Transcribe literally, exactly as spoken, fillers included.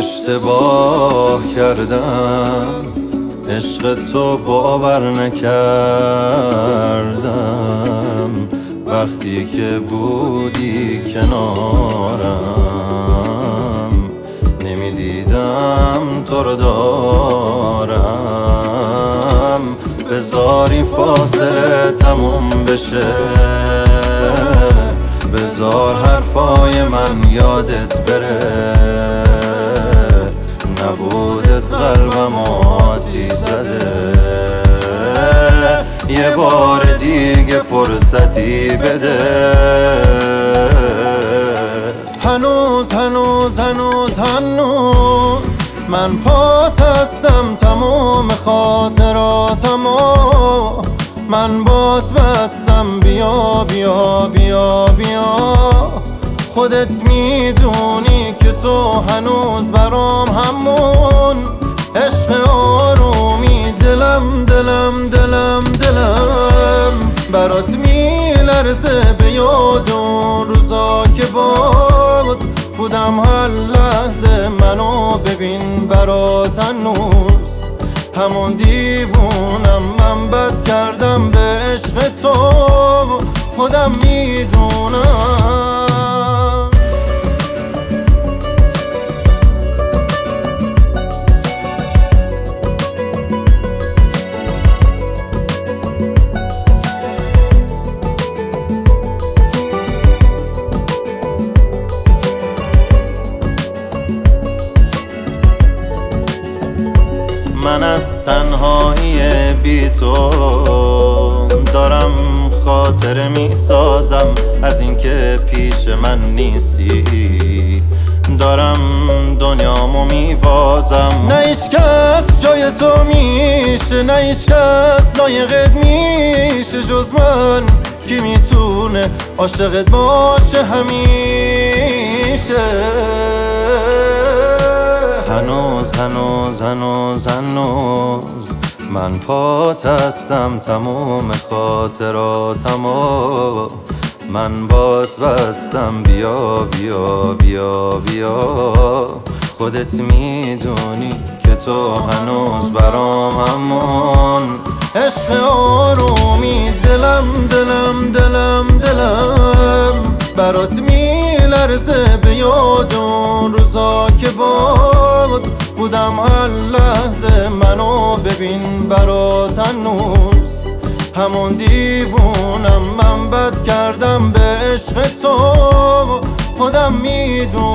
اشتباه کردم، عشق تو باور نکردم. وقتی که بودی کنارم نمیدیدم تو رو دارم. بذاری فاصله تموم بشه، بذار حرفای من یادت بره. نبودت قلبم آتیش زده، یه بار دیگه فرصتی بده. هنوز هنوز هنوز هنوز من پات هستم، تموم خاطراتمو من باز بستم. بیا بیا بیا بیا، خودت میدونی که تو هنوز برام همون عشق آرومی. دلم دلم دلم دلم برات میلرزه به یاد اون روزا که باد بودم. هر لحظه منو ببین برات هنوز همون دیوونم. من بد کردم به عشق تو، خودم میدونم. من از تنهایی بی تو دارم خاطره می سازم، از اینکه پیش من نیستی دارم دنیامو می بازم. نه هیچ کس جای تو میشه، نه هیچ کس لایقت میشه جز من. کی میتونه عاشقت باشه همیشه؟ هنوز هنوز هنوز هنوز من پات هستم، تموم خاطراتمو من بات بستم. بیا بیا بیا بیا، خودت میدونی که تو هنوز برام همون عشق آرومی. دلم دلم دلم دلم برات میلرزه به یاد اون روزا که باد بودم. هر لحظه منو ببین برات هنوز همون دیوونم. من بد کردم به عشق تو، خودم میدونم.